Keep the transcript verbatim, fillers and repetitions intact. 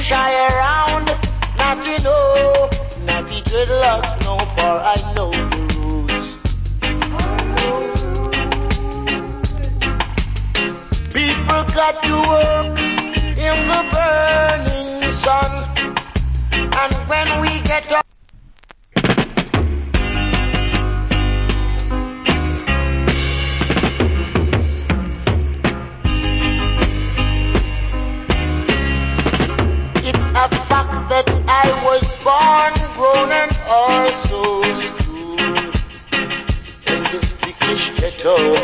shy around, not to know, not to dreadlocks, no, for I know the roots. People got to work in the burning sun, and when we get up, it's a fact that I was born, grown, and also schooled in this British ghetto.